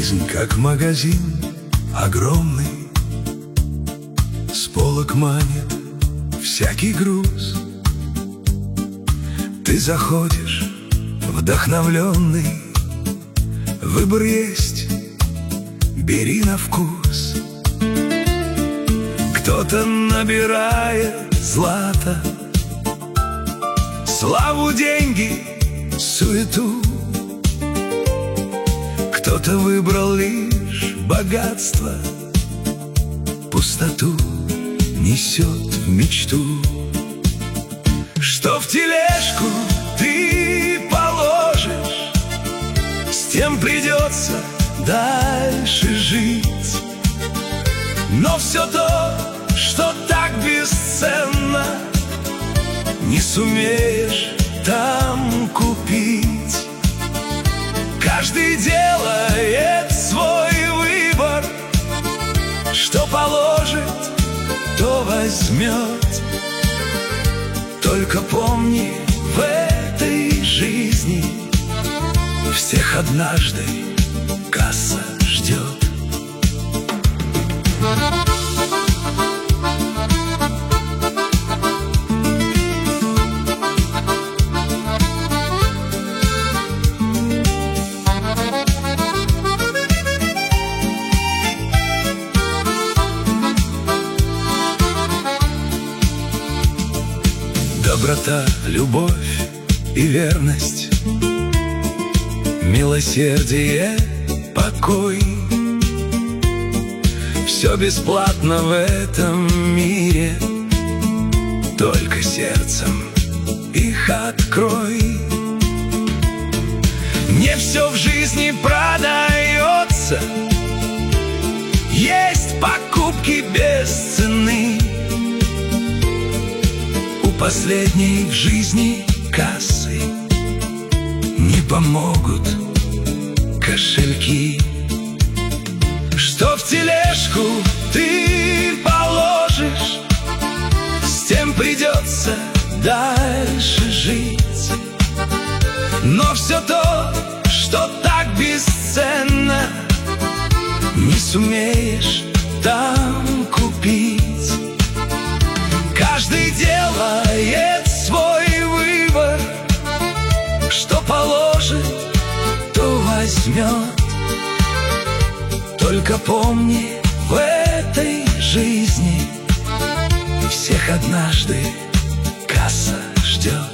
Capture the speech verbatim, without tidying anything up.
Жизнь как магазин огромный, с полок манит всякий груз. Ты заходишь вдохновленный, выбор есть, бери на вкус. Кто-то набирает злато, славу, деньги, суету. Кто-то выбрал лишь богатство, пустоту несет в мечту. Что в тележку ты положишь, с тем придется дальше жить. Но все то, что так бесценно, не сумеешь там купить. Каждый делает свой выбор, что положит, то возьмет. Только помни, в этой жизни всех однажды касса ждет. Доброта, любовь и верность, милосердие, покой. Все бесплатно в этом мире, только сердцем их открой. Не все в жизни продается, есть покупки без цены. Последней в жизни кассы не помогут кошельки. Что в тележку ты положишь, с тем придется дальше жить. Но все то, что так бесценно, не сумеешь там купить. Каждый делает свой выбор, что положит, то возьмет. Только помни, в этой жизни всех однажды касса ждет.